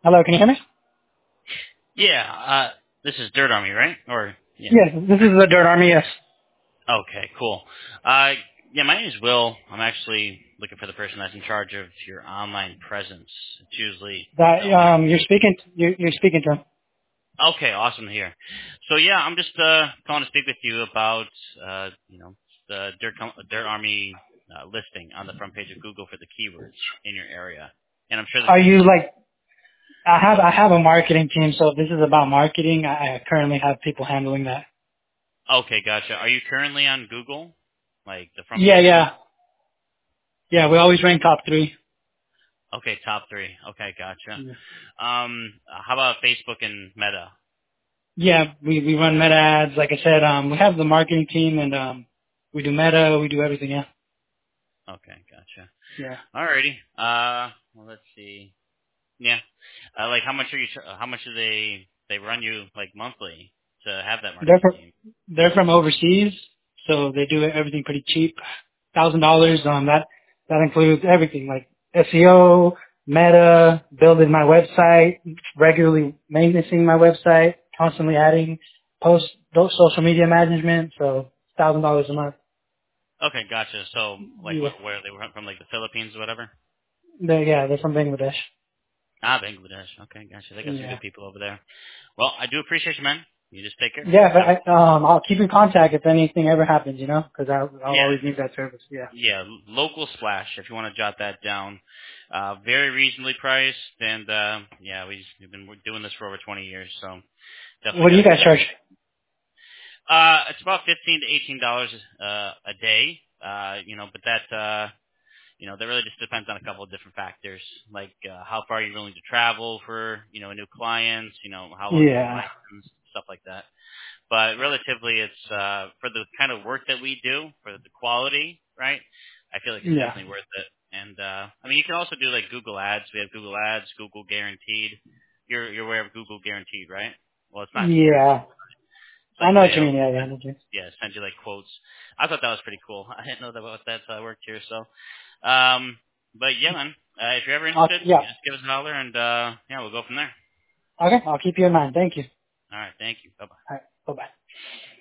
Hello, can you hear me? Yeah, this is Dirt Army, right? Or yeah. Yes, this is the Dirt Army, yes. Okay, cool. Yeah, my name is Will. I'm actually looking for the person that's in charge of your online presence. It's usually That the owner. you're speaking to him. Okay, awesome to hear. So yeah, I'm just calling to speak with you about the Dirt Army listing on the front page of Google for the keywords in your area. And I'm sure this Are is you like I have a marketing team, so if this is about marketing, I currently have people handling that. okay, gotcha. Are you currently on Google? Like the front Yeah, page of yeah. Yeah, we always rank top three. Okay, top three. Okay, gotcha. Yeah, How about Facebook and Meta? yeah, we run meta ads. Like I said, we have the marketing team and we do meta, we do everything, yeah. Okay, gotcha. Yeah. Alrighty. Well, let's see. Yeah. Like, how much do they run you like monthly to have that They're marketing from team? they're from overseas, so they do everything pretty cheap. $1,000. That includes everything like SEO, Meta, building my website, regularly maintaining my website, constantly adding posts, those social media management. So $1,000 a month. Okay, gotcha. So, like, Yeah, where they were from, like the Philippines or whatever? they're from Bangladesh. Ah, Bangladesh. Okay, gotcha. They got some Yeah. good people over there. Well, I do appreciate you, man. You just take care. Yeah, Have a but I'll keep in contact if anything ever happens, because I'll yeah. always need that service. Yeah. Yeah, local splash. If you want to jot that down, very reasonably priced, and yeah, we've been doing this for over 20 years, so definitely What do got you a good guys charge? rate. It's about $15 to $18 a day, but that really just depends on a couple of different factors, like how far you're willing to travel for a new client, how long you've been Yeah. licensed, stuff like that. But relatively, it's for the kind of work that we do, for the quality, right? I feel like it's Yeah. definitely worth it. And I mean, you can also do like Google Ads. We have Google Ads, Google Guaranteed. You're aware of Google Guaranteed, right? Well, it's not Yeah. guaranteed. It's I like know what you they'll mean. Yeah, yeah. Okay. send you like quotes. I thought that was pretty cool. I didn't know that about that till I worked here. So, but yeah, man. If you're ever interested, Yeah. just give us a holler, and yeah, we'll go from there. Okay. I'll keep you in mind. Thank you. All right, thank you. Bye bye. All right. Bye-bye.